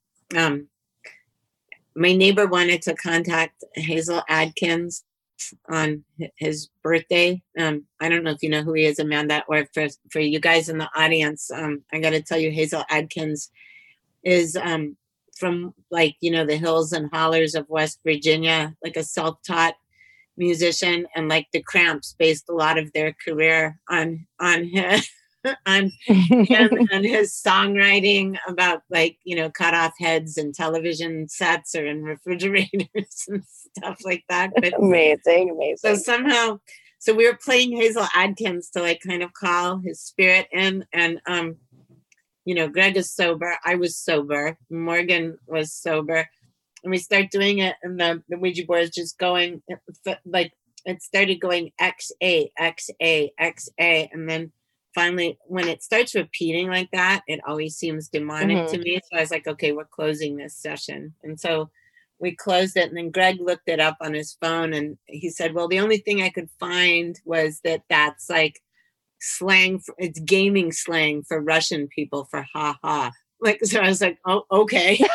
My neighbor wanted to contact Hazel Adkins on his birthday. I don't know if you know who he is, Amanda, or for you guys in the audience, I got to tell you, Hazel Adkins is from like, the hills and hollers of West Virginia, like a self-taught musician, and like the Cramps based a lot of their career on his on him and his songwriting about like, cut off heads and television sets or in refrigerators and stuff like that. But amazing. So we were playing Hazel Adkins to like kind of call his spirit in, and Greg is sober, I was sober, Morgan was sober, and we start doing it, and the Ouija board is just going like, it started going XA, XA, XA, and then finally, when it starts repeating like that, it always seems demonic to me. So I was like, okay, we're closing this session. And so we closed it. And then Greg looked it up on his phone and he said, well, the only thing I could find was that's like slang, it's gaming slang for Russian people for ha ha. Like, so I was like, oh, okay.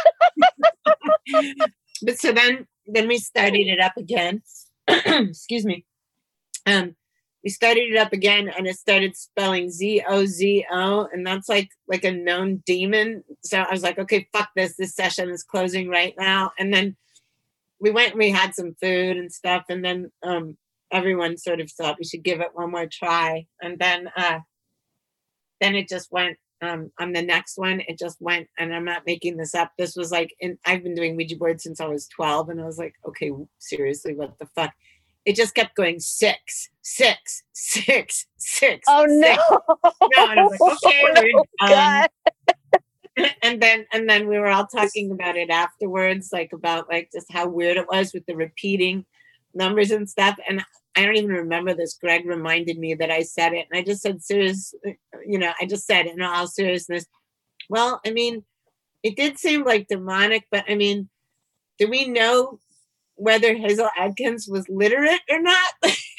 But so then we started it up again. Excuse me. We started it up again and it started spelling ZOZO, and that's like a known demon. So I was like, okay, fuck this. This session is closing right now. And then we went and we had some food and stuff. And then everyone sort of thought we should give it one more try. And then it just went on the next one. It just went, and I'm not making this up. This was like, I've been doing Ouija boards since I was 12. And I was like, okay, seriously, what the fuck? It just kept going 6, 6, 6, 6. Oh no! No, and I was like, okay, we're done. And then we were all talking about it afterwards, like about like just how weird it was with the repeating numbers and stuff. And I don't even remember this. Greg reminded me that I said it, and I just said serious. I just said it in all seriousness. Well, I mean, it did seem like demonic, but I mean, do we know whether Hazel Adkins was literate or not?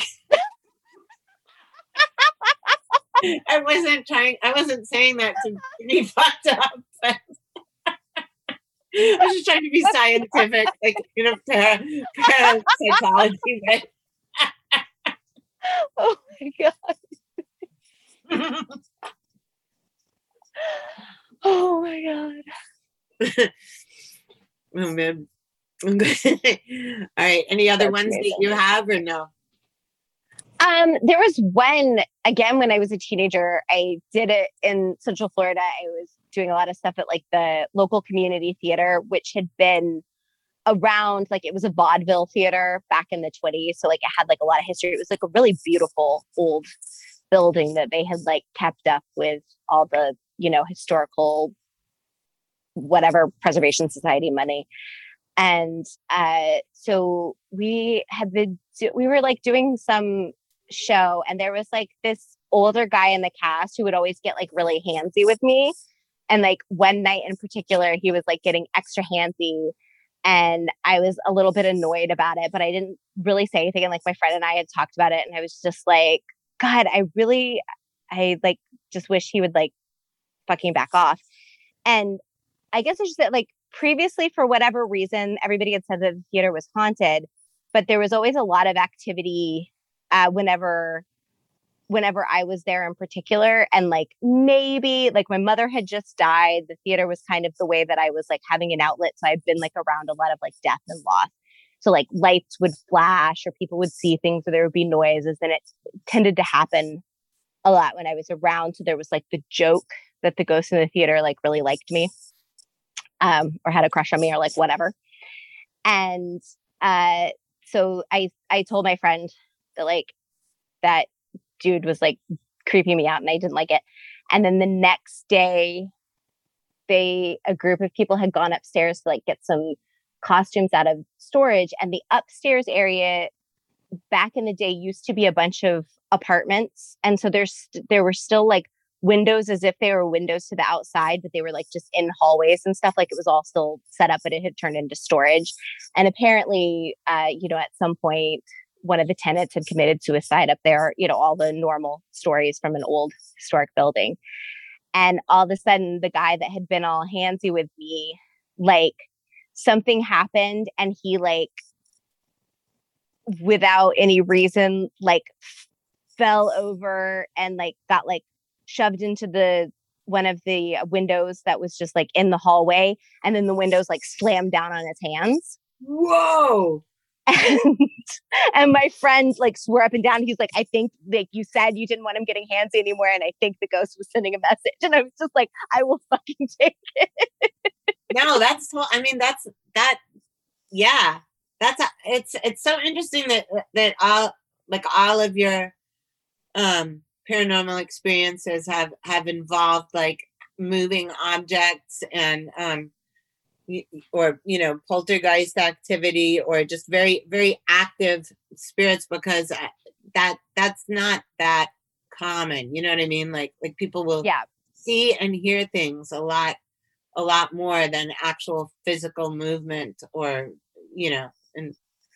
I wasn't saying that to be fucked up. But I was just trying to be scientific, like, parapsychology. Oh my God. Oh my God. Oh man. All right. Any other ones that you have or no? There was one, again, when I was a teenager, I did it in Central Florida. I was doing a lot of stuff at like the local community theater, which had been around, like it was a vaudeville theater back in the 20s. So like it had like a lot of history. It was like a really beautiful old building that they had like kept up with all the, historical, whatever, Preservation Society money. And so we were like doing some show, and there was like this older guy in the cast who would always get like really handsy with me. And like one night in particular, he was like getting extra handsy, and I was a little bit annoyed about it, but I didn't really say anything. And like my friend and I had talked about it, and I was just like, God, I like just wish he would like fucking back off. And I guess it's just that like previously, for whatever reason, everybody had said that the theater was haunted, but there was always a lot of activity whenever I was there in particular. And like maybe like my mother had just died. The theater was kind of the way that I was like having an outlet. So I've been like around a lot of like death and loss. So like lights would flash or people would see things or there would be noises. And it tended to happen a lot when I was around. So there was like the joke that the ghost in the theater like really liked me. Or had a crush on me or like whatever. And so I told my friend that like that dude was like creeping me out and I didn't like it. And then the next day a group of people had gone upstairs to like get some costumes out of storage, and the upstairs area back in the day used to be a bunch of apartments. And so there were still like windows as if they were windows to the outside, but they were like just in hallways and stuff. Like it was all still set up, but it had turned into storage. And apparently, at some point, one of the tenants had committed suicide up there, all the normal stories from an old historic building. And all of a sudden, the guy that had been all handsy with me, like something happened and he like, without any reason, like fell over and like got like shoved into the one of the windows that was just like in the hallway. And then the windows like slammed down on his hands. Whoa. And my friend like swore up and down. He's like, I think like you said you didn't want him getting handsy anymore. And I think the ghost was sending a message. And I was just like, I will fucking take it. No, I mean, yeah, it's so interesting that all of your paranormal experiences have involved like moving objects and or poltergeist activity or just very, very active spirits, because that's not that common. You know what I mean? Like people will see and hear things a lot more than actual physical movement or and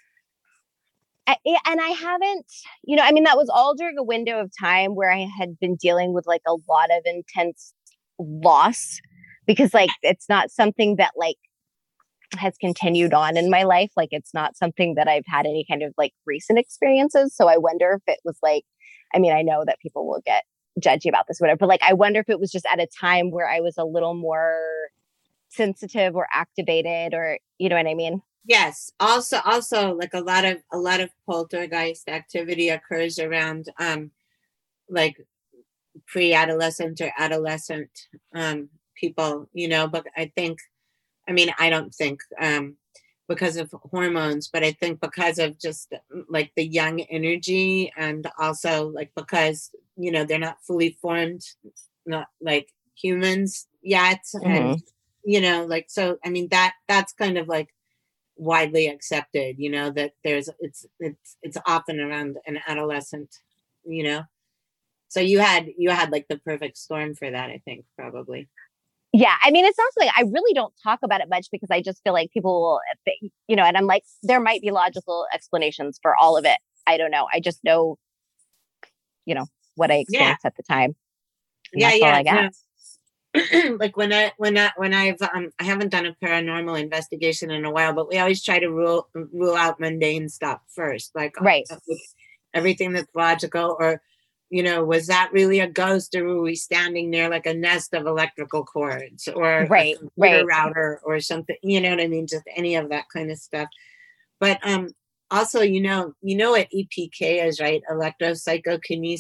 I haven't, I mean, that was all during a window of time where I had been dealing with like a lot of intense loss, because like it's not something that like has continued on in my life. Like it's not something that I've had any kind of like recent experiences. So I wonder if it was like, I mean, I know that people will get judgy about this, whatever, but like I wonder if it was just at a time where I was a little more sensitive or activated, or you know what I mean? Yes. Also, like a lot of poltergeist activity occurs around like pre-adolescent or adolescent people, but I don't think because of hormones, but I think because of just like the young energy, and also like because they're not fully formed, not like humans yet, and like, so I mean that's kind of like widely accepted, that it's often around an adolescent, so you had like the perfect storm for that, I think, probably. Yeah, I mean, it's also like I really don't talk about it much because I just feel like people will think, and I'm like, there might be logical explanations for all of it. I don't know. I just know, what I experienced at the time. And that's all I got. Like when I've I haven't done a paranormal investigation in a while, but we always try to rule out mundane stuff first, like right, everything that's logical, or was that really a ghost, or were we standing near like a nest of electrical cords, or a computer router or something, you know what I mean? Just any of that kind of stuff. But also, what EPK is, right? Electropsychokinesis.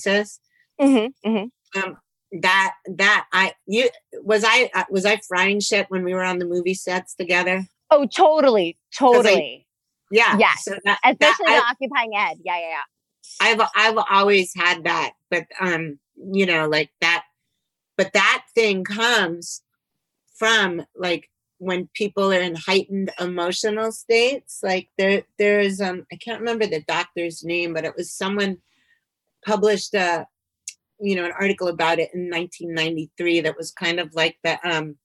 Was I frying shit when we were on the movie sets together? Oh, totally. Yeah. So especially the Occupying Ed. Yeah. I've always had that, but like that, but that thing comes from like when people are in heightened emotional states. Like there's I can't remember the doctor's name, but it was someone published an article about it in 1993 that was kind of like the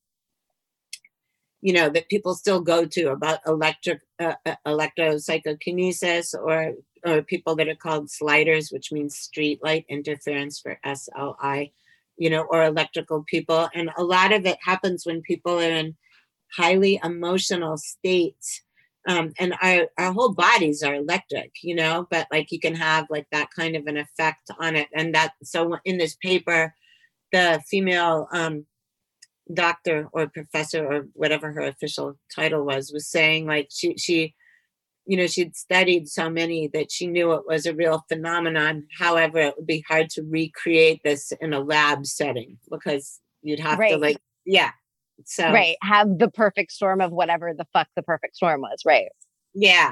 that people still go to about electropsychokinesis, or people that are called sliders, which means street light interference for SLI, or electrical people. And a lot of it happens when people are in highly emotional states. And our whole bodies are electric, but like you can have like that kind of an effect on it. And so in this paper, the female doctor or professor or whatever her official title was saying like she'd studied so many that she knew it was a real phenomenon. However, it would be hard to recreate this in a lab setting because you'd have to have the perfect storm of whatever the fuck the perfect storm was. Right. Yeah.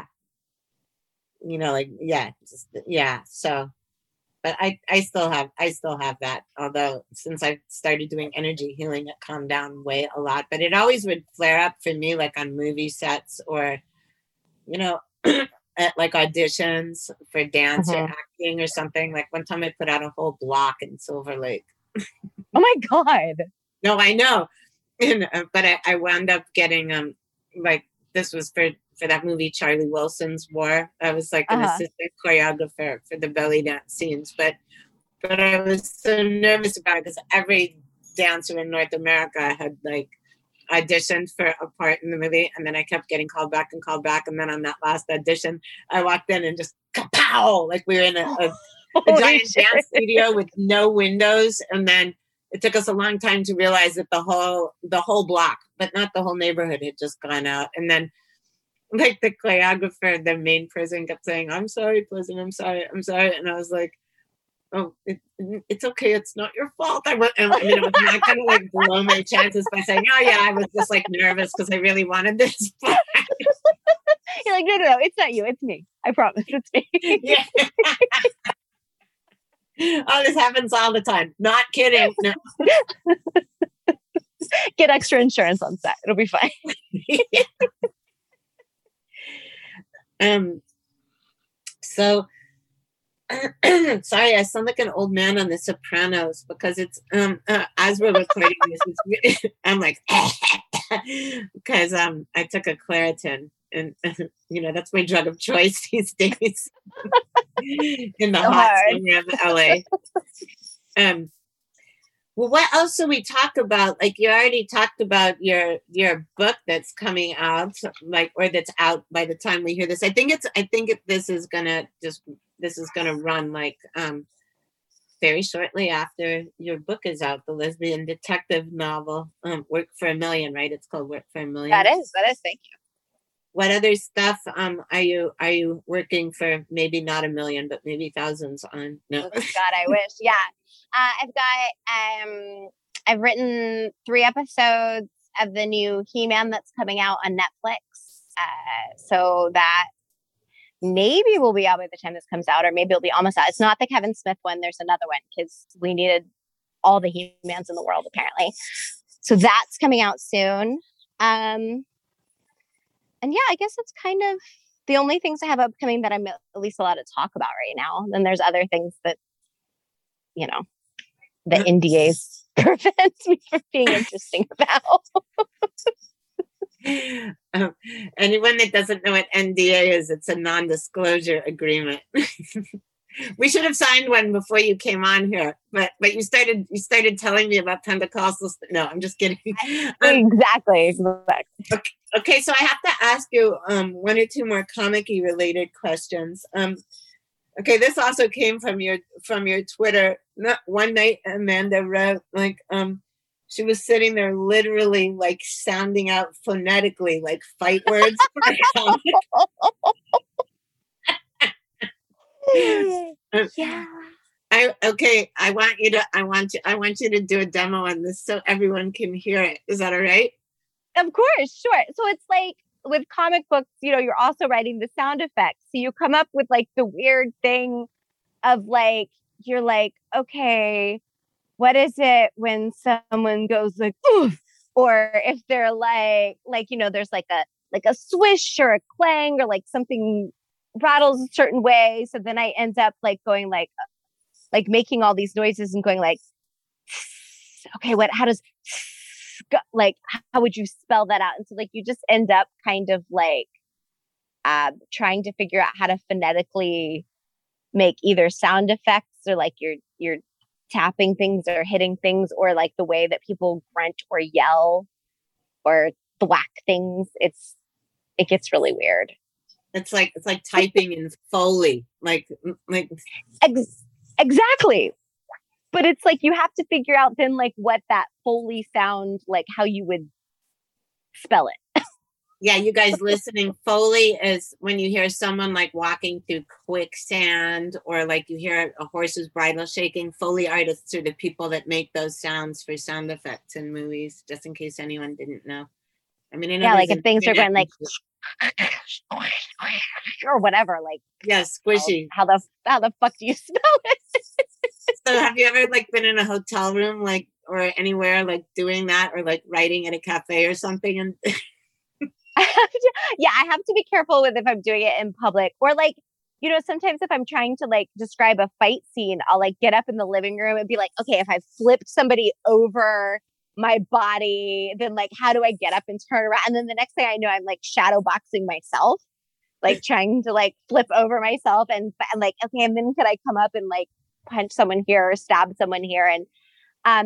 So, but I still have that. Although since I started doing energy healing, it calmed down a lot. But it always would flare up for me, like on movie sets or, at like auditions for dance or acting or something. Like one time I put out a whole block in Silver Lake. Oh my God. No, I know. But I wound up getting like this was for that movie Charlie Wilson's War. I was like an assistant choreographer for the belly dance scenes, but I was so nervous about it because every dancer in North America had like auditioned for a part in the movie, and then I kept getting called back, and then on that last audition I walked in and just kapow, like we were in a giant dance studio with no windows, and then it took us a long time to realize that the whole block, but not the whole neighborhood, had just gone out. And then like the choreographer, the main person, kept saying, "I'm sorry, Pleasant, I'm sorry," and I was like, "Oh, it's okay. It's not your fault." I mean, I was not going to like blow my chances by saying, "Oh yeah, I was just like nervous because I really wanted this." You're like, no, it's not you. It's me. I promise, it's me. Yeah. Oh, this happens all the time. Not kidding. No. Get extra insurance on set. It'll be fine. So. Sorry, I sound like an old man on The Sopranos because it's as we're recording this, I'm like because I took a Claritin, and that's my drug of choice these days in the hot summer of LA. Well, what else should we talk about? Like you already talked about your book that's coming out, like, or that's out by the time we hear this. This is gonna run like very shortly after your book is out, the lesbian detective novel, Work for $1 Million, right? It's called Work for $1 Million. That is. Thank you. What other stuff are you working for? Maybe not $1 million, but maybe thousands on? No. God, I wish. Yeah. I've written 3 episodes of the new He-Man that's coming out on Netflix. So that maybe will be out by the time this comes out, or maybe it'll be almost out. It's not the Kevin Smith one. There's another one because we needed all the He-Mans in the world, apparently. So that's coming out soon. And yeah, I guess that's kind of the only things I have upcoming that I'm at least allowed to talk about right now. Then there's other things that, the NDAs prevent me from being interesting about. Anyone that doesn't know what NDA is, it's a non-disclosure agreement. We should have signed one before you came on here, but you started telling me about Pentecostals. No, I'm just kidding. Exactly. Okay, so I have to ask you 1 or 2 more comic-y related questions. Okay, this also came from your Twitter. One night, Amanda wrote she was sitting there literally like sounding out phonetically like fight words. Yeah. I want you to do a demo on this so everyone can hear it. Is that all right? Of course, sure. So it's like with comic books, you're also writing the sound effects. So you come up with like the weird thing of like, you're like, okay, what is it when someone goes like, oof? Or if they're like, there's like a swish or a clang or like something rattles a certain way. So then I end up like going like making all these noises and going like, okay, how would you spell that out? And so like, you just end up kind of like trying to figure out how to phonetically make either sound effects or like you're tapping things or hitting things or like the way that people grunt or yell or thwack things. It gets really weird. It's like typing in Foley, like exactly. But it's like you have to figure out then like what that Foley sound, like how you would spell it. Yeah, you guys listening, Foley is when you hear someone like walking through quicksand or like you hear a horse's bridle shaking. Foley artists are the people that make those sounds for sound effects in movies, just in case anyone didn't know. I mean, yeah, like if things are going like or whatever, like squishy. How the fuck do you spell it? So have you ever like been in a hotel room like or anywhere like doing that or like writing at a cafe or something and I have to be careful with if I'm doing it in public or like, sometimes if I'm trying to like describe a fight scene, I'll like get up in the living room and be like, okay, if I flipped somebody over my body, then like, how do I get up and turn around? And then the next thing I know, I'm like shadow boxing myself, like trying to like flip over myself and like, okay, and then could I come up and like punch someone here or stab someone here? And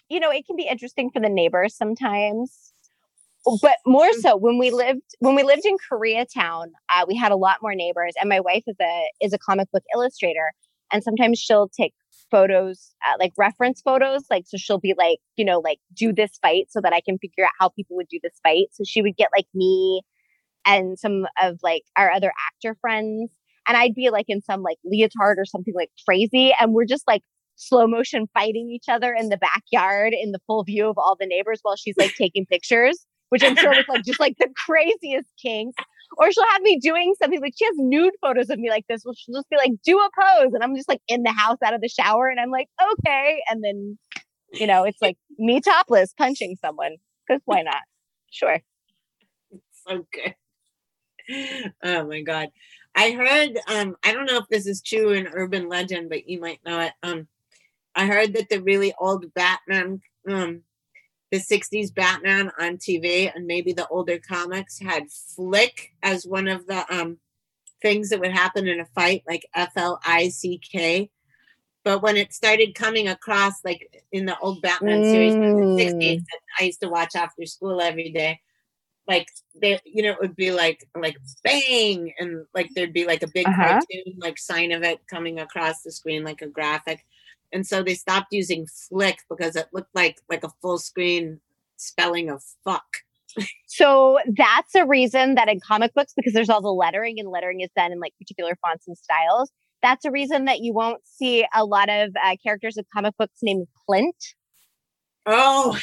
you know, it can be interesting for the neighbors sometimes. But more so when we lived in Koreatown, we had a lot more neighbors, and my wife is a comic book illustrator, and sometimes she'll take photos, like reference photos, like so she'll be like, you know, like do this fight so that I can figure out how people would do this fight. So she would get like me and some of like our other actor friends, and I'd be like in some like leotard or something like crazy, and we're just like slow motion fighting each other in the backyard in the full view of all the neighbors while she's like taking pictures, which I'm sure was like just like the craziest kink. Or she'll have me doing something like she has nude photos of me like this. Well, she'll just be like, do a pose. And I'm just like in the house out of the shower. And I'm like, okay. And then, you know, it's like me topless punching someone. Because why not? Sure. So good. Oh my God. I heard, I don't know if this is true in urban legend, but you might know it. I heard that the really old Batman, the 60s Batman on TV and maybe the older comics had flick as one of the things that would happen in a fight, like FLICK. But when it started coming across, like in the old Batman series in the 60s that I used to watch after school every day, like they, you know, it would be like bang, and like there'd be like a big cartoon like sign of it coming across the screen like a graphic. And so they stopped using flick because it looked like a full screen spelling of fuck. So that's a reason that in comic books, because there's all the lettering and lettering is done in like particular fonts and styles. That's a reason that you won't see a lot of characters in comic books named Clint. Oh,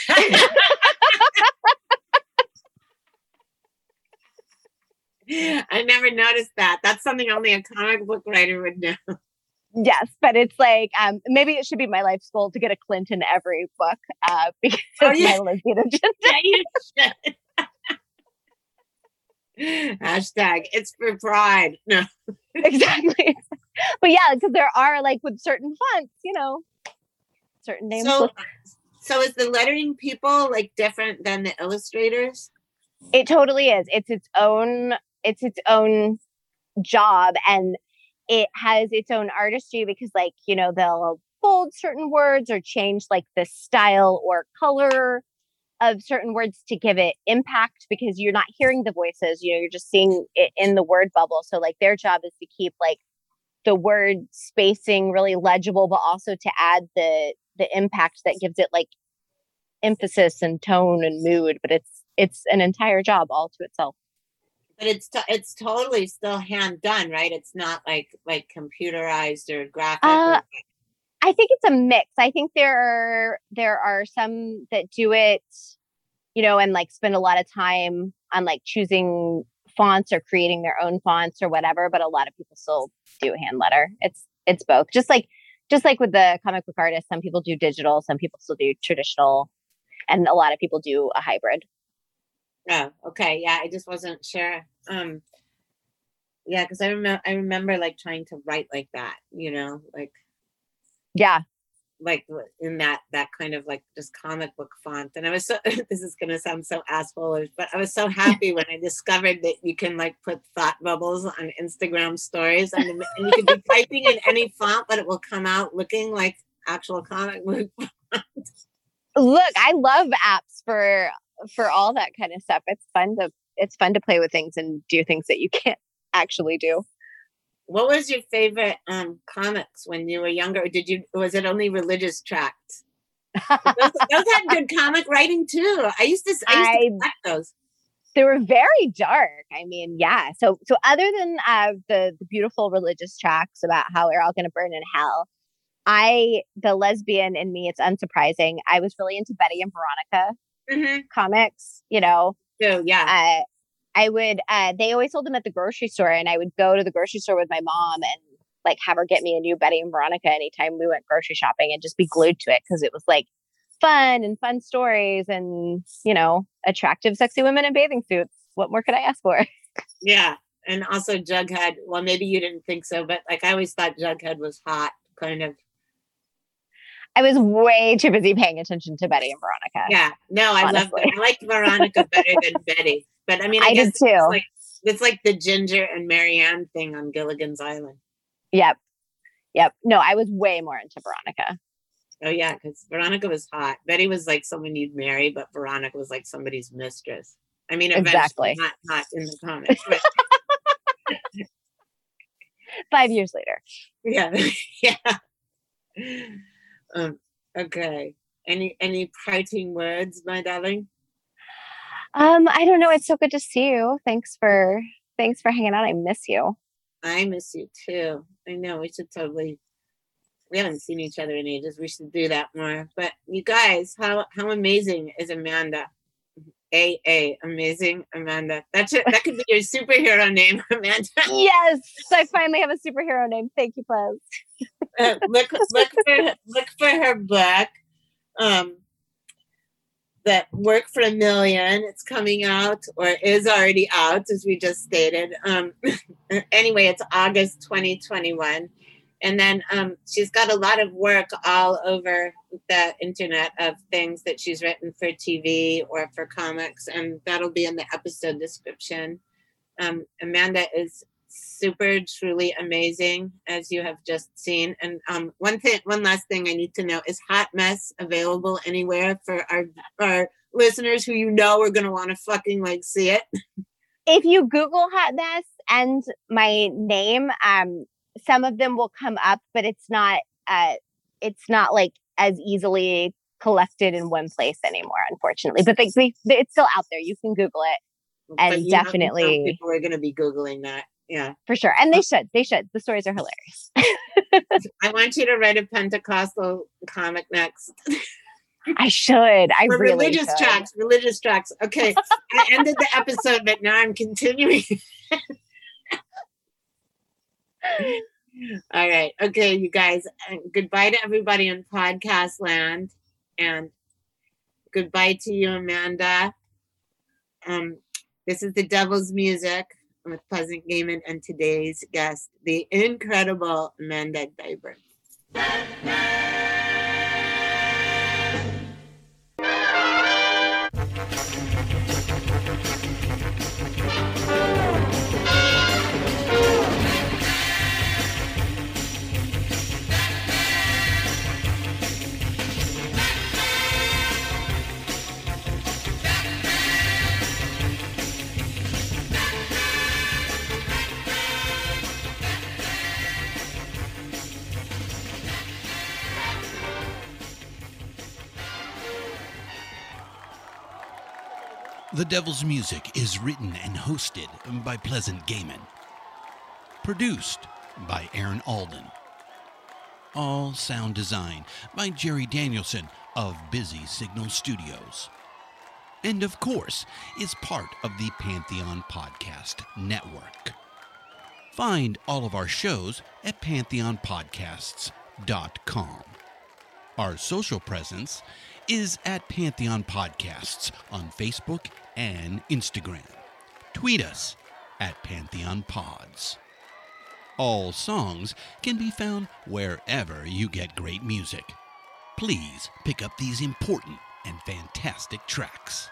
I never noticed that. That's something only a comic book writer would know. Yes, but it's like maybe it should be my life's goal to get a Clint in every book because my lesbian agenda. Yeah, you should. Hashtag it's for pride. No, exactly. But yeah, because there are like with certain fonts, you know, certain names. So is the lettering people like different than the illustrators? It totally is. It's its own job, and it has its own artistry because, like, you know, they'll bold certain words or change like the style or color of certain words to give it impact because you're not hearing the voices, you know, you're just seeing it in the word bubble. So like their job is to keep like the word spacing really legible, but also to add the impact that gives it like emphasis and tone and mood. But it's an entire job all to itself. But it's totally still hand done, right? It's not like computerized or graphic. I think it's a mix. I think there are some that do it, you know, and like spend a lot of time on like choosing fonts or creating their own fonts or whatever. But a lot of people still do hand letter. It's both. Just like with the comic book artists, some people do digital, some people still do traditional, and a lot of people do a hybrid. Oh, okay. Yeah, I just wasn't sure. Yeah, because I remember like trying to write like that, you know, like yeah, like in that kind of like just comic book font. And I was so this is gonna sound so assholeish, but I was so happy when I discovered that you can like put thought bubbles on Instagram stories, and you can be typing in any font, but it will come out looking like actual comic book font. Look, I love apps for all that kind of stuff. It's fun to play with things and do things that you can't actually do. What was your favorite comics when you were younger? Was it only religious tracts? those had good comic writing too. I used to collect those. They were very dark. I mean, yeah. So other than the beautiful religious tracts about how we're all going to burn in hell, the lesbian in me, it's unsurprising. I was really into Betty and Veronica comics, you know. Oh, yeah. I would, they always sold them at the grocery store, and I would go to the grocery store with my mom and like have her get me a new Betty and Veronica anytime we went grocery shopping and just be glued to it because it was like fun stories and, you know, attractive, sexy women in bathing suits. What more could I ask for? Yeah. And also Jughead. Well, maybe you didn't think so, but like I always thought Jughead was hot, kind of. I was way too busy paying attention to Betty and Veronica. Yeah. No, I loved it. I liked Veronica better than Betty. But I mean, I guess did too. It's like the Ginger and Marianne thing on Gilligan's Island. Yep. No, I was way more into Veronica. Oh yeah, because Veronica was hot. Betty was like someone you'd marry, but Veronica was like somebody's mistress. I mean, Exactly. eventually, not in the comics, but 5 years later. yeah, yeah. Okay. Any parting words, my darling? I don't know. It's so good to see you. Thanks for hanging out. I miss you. I miss you too. I know we haven't seen each other in ages. We should do that more. But you guys, how amazing is Amanda? Amazing Amanda. That could be your superhero name, Amanda. Yes, I finally have a superhero name. Thank you, Plez. Look for her book. That Work for $1 Million. It's coming out or is already out, as we just stated. Anyway, it's August 2021. And then she's got a lot of work all over the internet of things that she's written for TV or for comics, and that'll be in the episode description. Amanda is super, truly amazing, as you have just seen. And one last thing I need to know, is Hot Mess available anywhere for our listeners who are going to want to fucking like see it? If you Google Hot Mess and my name, some of them will come up, but it's not like as easily collected in one place anymore, unfortunately. But it's still out there. You can Google it, and definitely people are going to be Googling that. Yeah, for sure. And they should. The stories are hilarious. I want you to write a Pentecostal comic next. I should. For really religious should. Religious tracks. Okay, I ended the episode, but now I'm continuing. All right. Okay, you guys. Goodbye to everybody in podcast land, and goodbye to you, Amanda. This is The Devil's Music with Pleasant Gaiman and today's guest, the incredible Amanda Diber. The Devil's Music is written and hosted by Pleasant Gaiman. Produced by Aaron Alden. All sound design by Jerry Danielson of Busy Signal Studios. And of course, is part of the Pantheon Podcast Network. Find all of our shows at pantheonpodcasts.com. Our social presence is at Pantheon Podcasts on Facebook and Instagram. Tweet us at Pantheon Pods. All songs can be found wherever you get great music. Please pick up these important and fantastic tracks.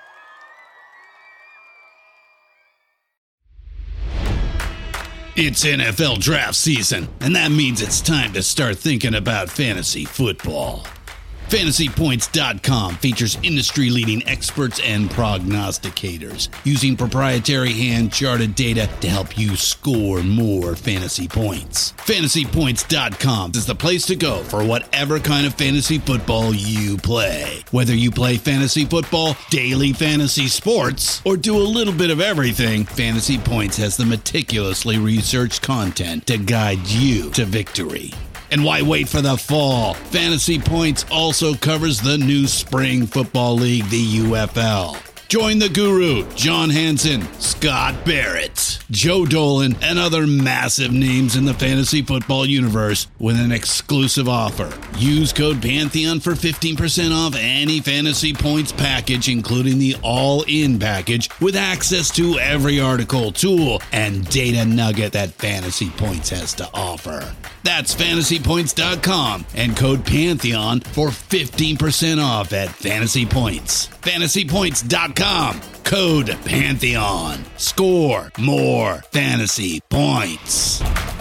It's NFL draft season, and that means it's time to start thinking about fantasy football. FantasyPoints.com features industry-leading experts and prognosticators using proprietary hand-charted data to help you score more fantasy points. FantasyPoints.com is the place to go for whatever kind of fantasy football you play. Whether you play fantasy football, daily fantasy sports, or do a little bit of everything, Fantasy Points has the meticulously researched content to guide you to victory. And why wait for the fall? Fantasy Points also covers the new spring football league, the UFL. Join the guru, John Hansen, Scott Barrett, Joe Dolan, and other massive names in the fantasy football universe with an exclusive offer. Use code Pantheon for 15% off any Fantasy Points package, including the all-in package, with access to every article, tool, and data nugget that Fantasy Points has to offer. That's FantasyPoints.com and code Pantheon for 15% off at Fantasy Points. FantasyPoints.com. Code Pantheon. Score more fantasy points.